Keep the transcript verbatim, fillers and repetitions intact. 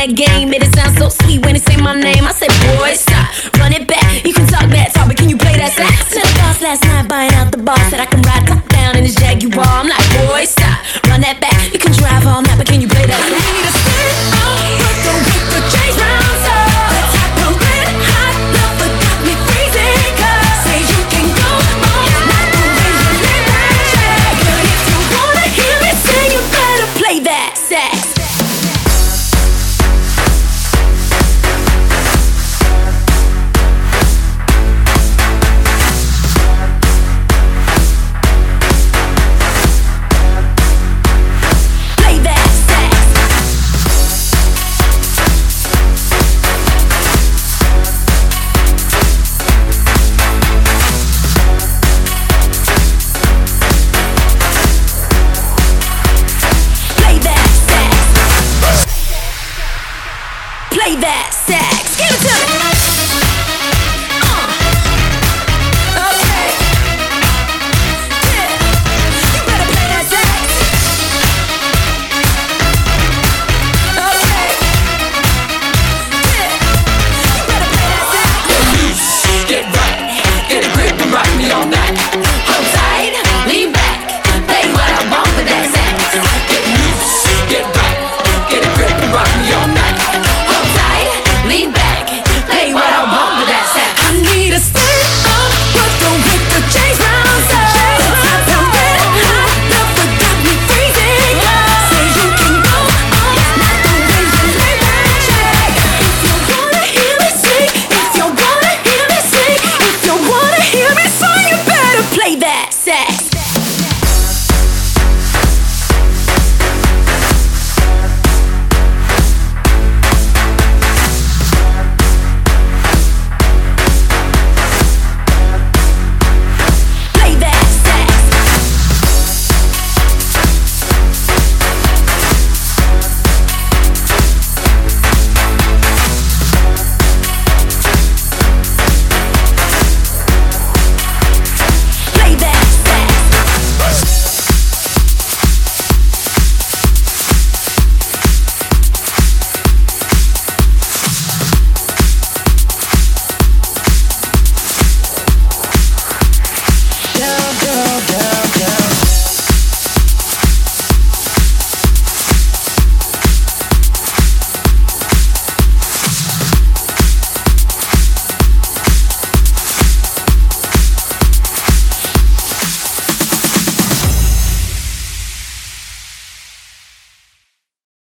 that game. Made it sound so sweet when they say my name. I said, boy, stop, run it back. You can talk that talk, but can you play that sax? Met a boss last night buying out the bar. Said I can ride top down in his Jaguar. I'm like, boy, stop, run that back. You can drive all night, but can you play that sax? I need a stand up, but don't hit the chase rounds up. The type of red hot love that got me freezing. Cause say you can go all night the way you live that track. But if you wanna hear me sing, you better play that sax. Play that sax. Give it to me. Uh. Okay. Yeah. You better play that sax. Okay. Yeah. You better play that sax. Get loose, get right, get a grip and rock me all night. Hold tight, lean back, play what I want with that sax. Get loose, get right, get a grip and rock me all night. Lean back, play what I want with that sax. I need a stand up, but don't hit the chase rounds up. The type of red hot love that got me freezing. Say you can go all night the way you lay that track. If you wanna hear me sing, if you wanna hear me sing, if you wanna hear me sing, you better play that sax.